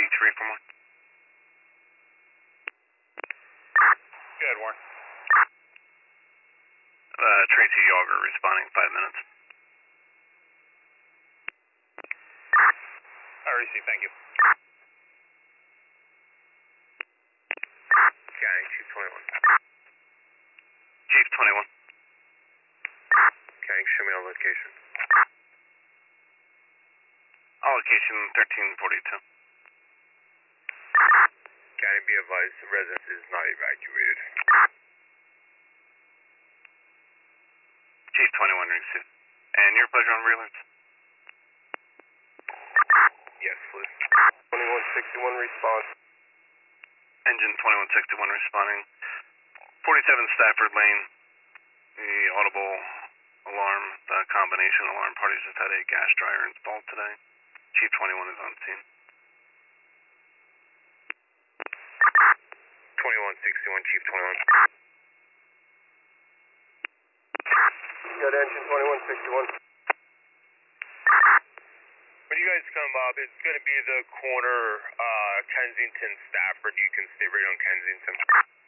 341. Go ahead, Warren. Tracy Yager responding, 5 minutes. I received, thank you. County, Chief 21. Chief 21. County, show me on location. Allocation 1342. County, be advised, the residence is not evacuated. Chief 21 received. And your pleasure on realerts? Yes, please. 2161 response. Engine 2161 responding. 47 Stafford Lane. The audible alarm, the combination alarm parties just had a gas dryer installed today. Chief 21 is on scene. 2161, Chief 21. Good, engine 2161. When you guys come up, it's going to be the corner Kensington Stafford. You can stay right on Kensington.